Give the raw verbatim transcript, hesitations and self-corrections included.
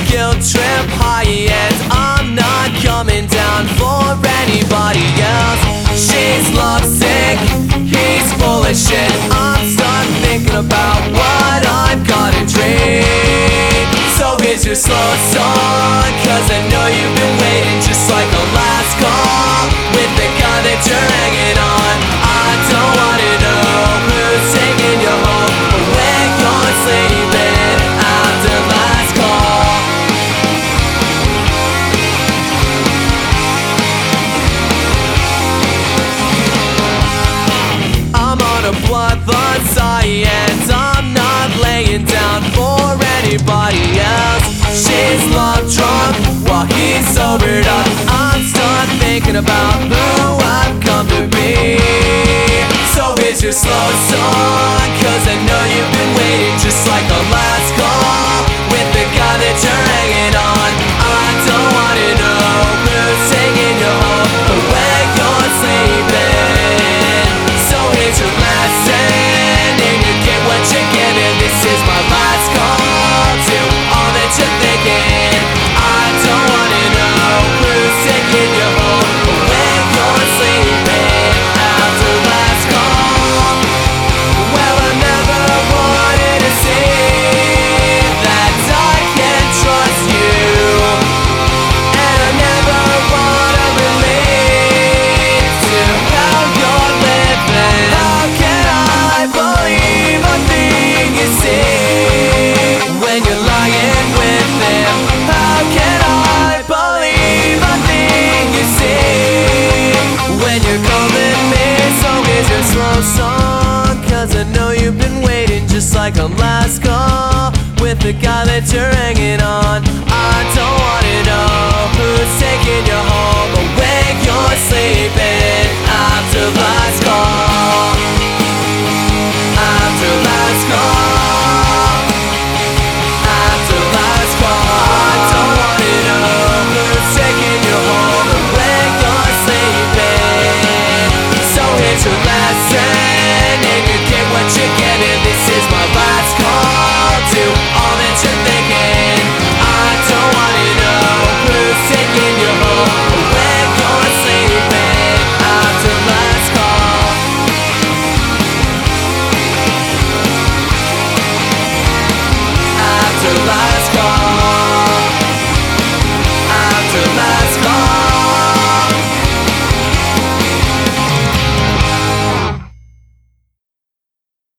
guilt trip high and I'm not coming down for anybody else. She's lovesick, he's full of shit. I'm stuck thinking about what I've gotta drink. So here's your slow song, cause I know you've been waiting just like a last call with the guy that you're hanging on. I don't wanna know who's taking you home or where you're sleeping after last call. I'm on a bloodlust and I'm not laying down for anybody else. She's love drunk while he's sobered up. I'm stuck thinking about who I've come to be. So here's your slow song, cause I know you've been waiting just like a last call with the guy that you're hanging on. I don't wanna know who's taking you home or where you're sleeping. So here's your last stand and you get what you get, and this is my last call to all that you're thinking. I don't wanna know who's taking you home or where you're sleeping after last call. Well, I never wanted to say that I can't trust you, and I never wanna relate to how you're living. How can I believe a thing you say when you're lying with him? How can I believe a thing you say when you're calling me? So here's your slow song, cause I know you've been waiting just like a last call with the guy that you're hanging